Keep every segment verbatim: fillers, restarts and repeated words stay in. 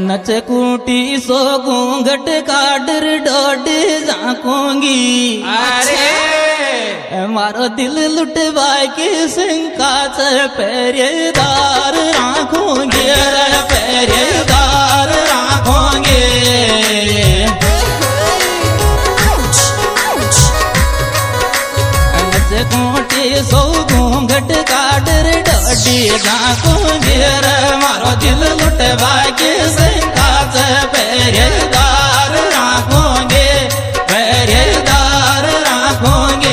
नच कूटी सो घूंघट काडर डोड झांकूंगी। अरे मारो दिल लुटवा के शंका से पहरेदार राखूंगी, पहरेदार राखूंगी। नच कूटी सो घूंघट काडर डोडी झांकूंगी। मारो दिल लुटवा के शंका से पहरेदार राखूंगी, पहरेदार राखूंगी।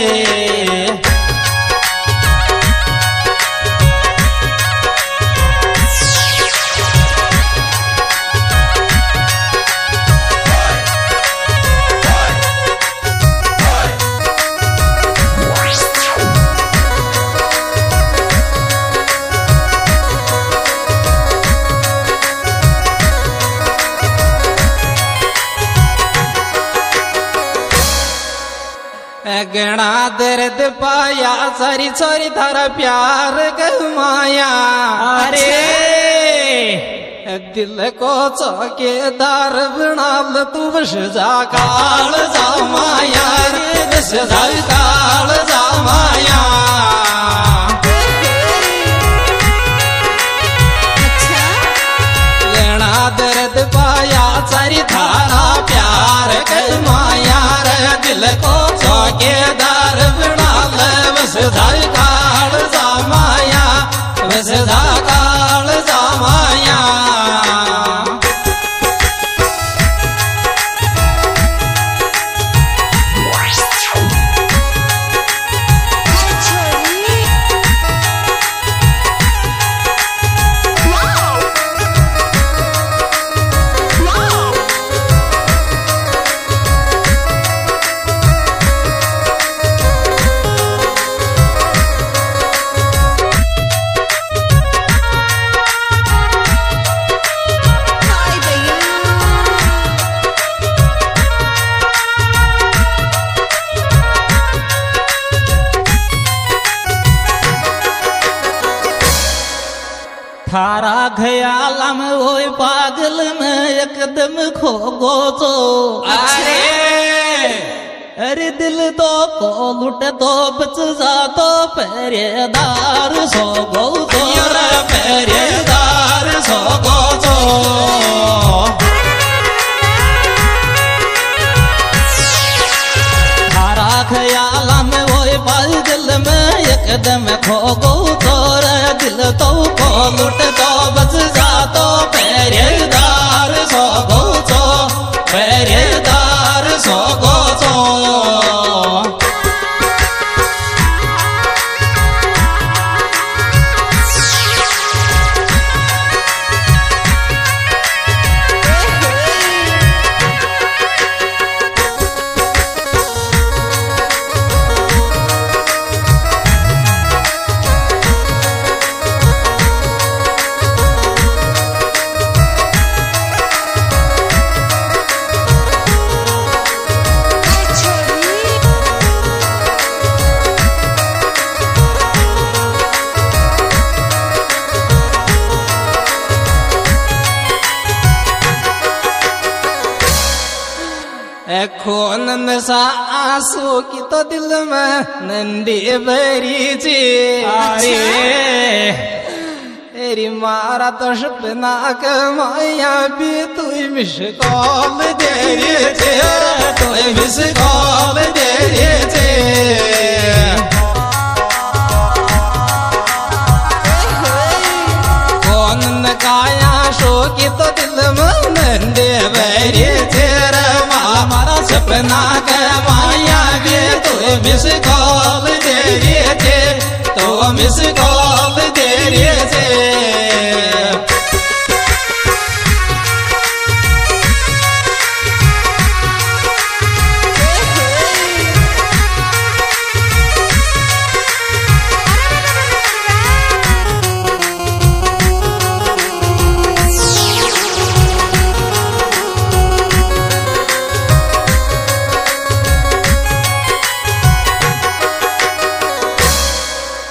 गणा दर्द पाया सारी छोरी थारा प्यार गमाया। अरे दिल को चौकीदार बनाल तू बस जा काल जा माया, बस जा काल जा माया। गणा दर्द पाया सारी थारा प्यार गमाया। दिल को चौकीदार बनाल बस जा काल जा माया, बस जा काल जा माया। थारा ख्याल में वो पागल में एकदम खो गो तो। अरे अरे दिल तो को लुट तो बच जा तो पहरेदार सो गो तो, पहरेदार सो गो तो। थारा ख्याल में वो पागल में एकदम खो गो तो। दिल तो को लुट तो बच जा तो पहरेदार सो गो तो, पहरेदार सो गो तो। खून सा आंसू की तो दिल में नंदी भरी थी। अरे तेरी मारा तो सपना कमाया भी तू मिस कॉल दे रही थे, तू मिस कॉल दे रही थे। कौन न काया शो की तो दिल में नंदी भरी थे। हमारा सपना कमाया भी तो मिस कॉल दे रही थे, तो मिस कॉल दे रही थे।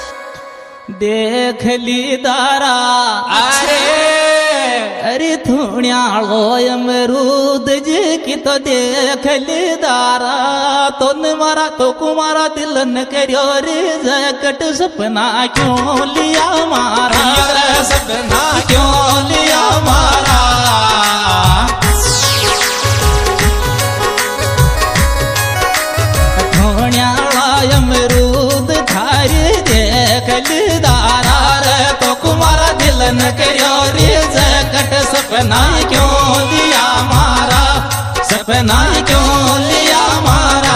देख ली दारा। अरे अरे थोड़ा धूण्यालो अमरूद जी की तो देख लीदारा तो न मारा तो कुमारा दिल न करियो रे जकट सपना क्यों लिया मारा सपना क्यों लिया मारा अमरूद थारी देख लीदारा रे तो कुमारा दिल न करियो रे जकट सपना क्यों लिया मारा सपना क्यों लिया मारा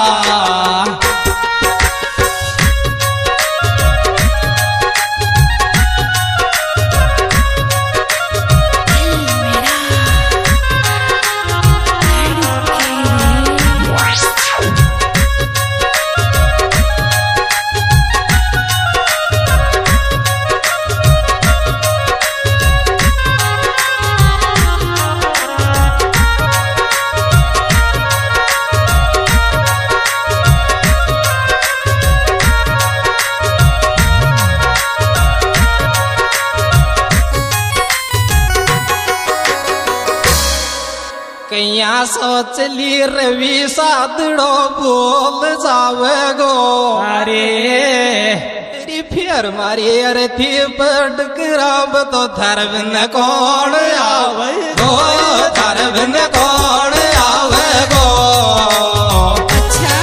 कैया सोचली रवि सादड़ो बोल जावे गो अरे तेरी फिर मारी अरे थी पड़ कराब तो धर्म न कौन आवे गो धर्म न कौन आवे गो अच्छा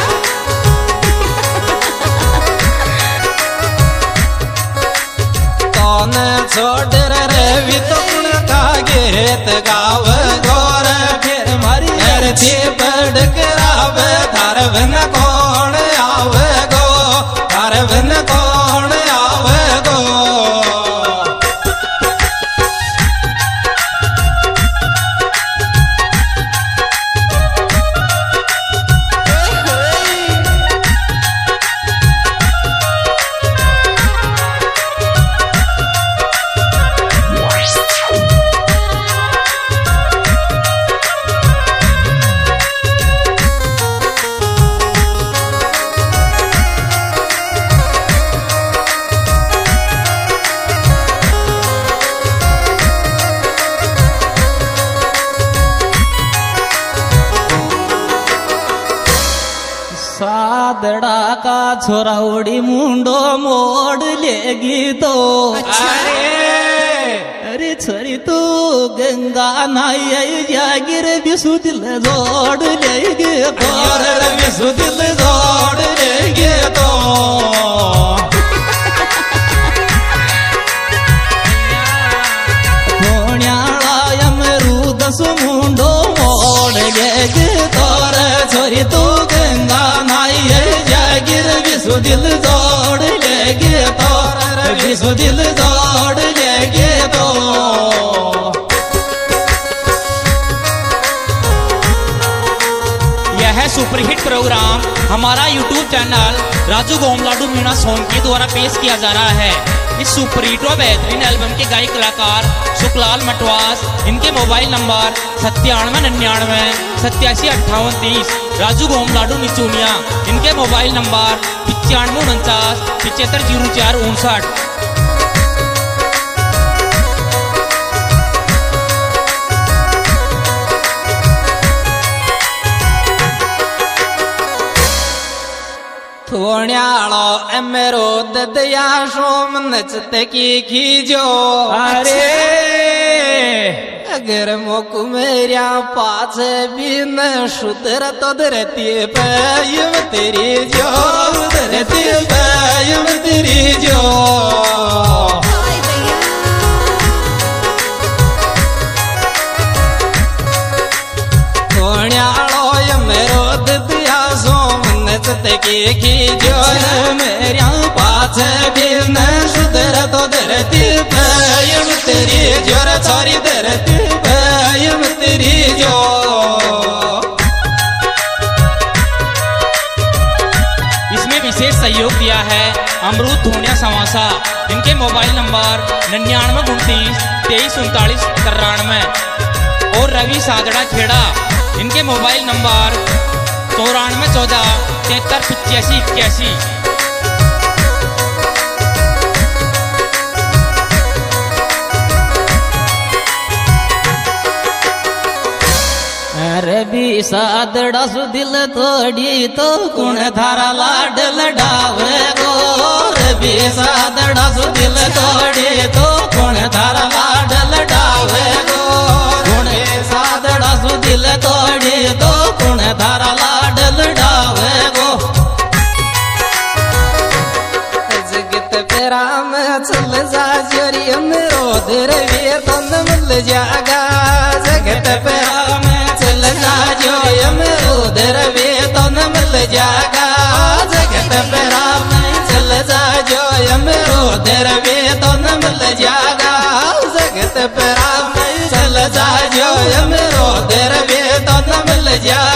कौन छोड़ रवि तो का गीत गावे गो थी पड़ कराव धर्म न कौन आवे गो धर्म न कौन आवे गो सादड़ा का छोराउड़ी मुंडो मोड़ लेगी तो अरे अरे छोरी तू गंगा नाई जागिर बिसु दिल जोड़ लेगी तो बिसु दिल जोड़ लेगी तो धूण्याला अमरूद सुमुंडो मोड़ लेगी तो छोरी तू गंगा जागिर विसु दिल जोड़ लेगे तो विसु दिल जोड़ लेगे तो यह सुपरहिट प्रोग्राम हमारा यूट्यूब चैनल राजू गोमलाडू मीणा सोनकी द्वारा पेश किया जा रहा है। इस सुपरहिट व बेहतरीन एल्बम के गायक कलाकार सुखलाल मटवास, इनके मोबाइल नंबर सत्तानवे निन्यानवे सत्यासी अट्ठावन तीस। राजू गोमलाडू निचुनिया, इनके मोबाइल नंबर पिचानवे उनचास पिछहत्तर जीरो चार उनसठ। थोण्यालो अमरूद दया सोम नचते की खीजो अरे अगर मोकु मेरा पास भी न शुद्र तो धरती पायम तेरी जो धरती पायम तेरी जो थोण्यालो अमरूद दया सोम नचते की खीजो मेरा पास भी न शुद्र तो धरती पायम तेरी जोर सारी धरती पायम तेरी जो। इसमें विशेष सहयोग दिया है अमरूद धूणिया समासा, इनके मोबाइल नंबर निन्यानवे उनतीस तेईस उनतालीस तिरानवे। और रवि सादड़ा खेड़ा, इनके मोबाइल नंबर चौरानवे चौदह तिहत्तर पिचासी इक्यासी। अरे भी सादड़ा सु दिल तोड़ी तो कुण थारा लाड लडावे गो। रे भी सादड़ा सु दिल तोड़ी तो कुण थारा लाड लडावे गो। कुण सादड़ा सु दिल तोड़ी तो कुण थारा लाड लडावे गो। जगत पे राम चल जा जोरी मेरो दरवे तन मिल जागा। जगत पे राम चल जा जो मेरो दरवे तन मिल जागा। जगत पे राम चल जा जो मेरो दरवे तन मिल जागा। जगत पे राम चल जा जो मेरो दरवे तन मिल जागा।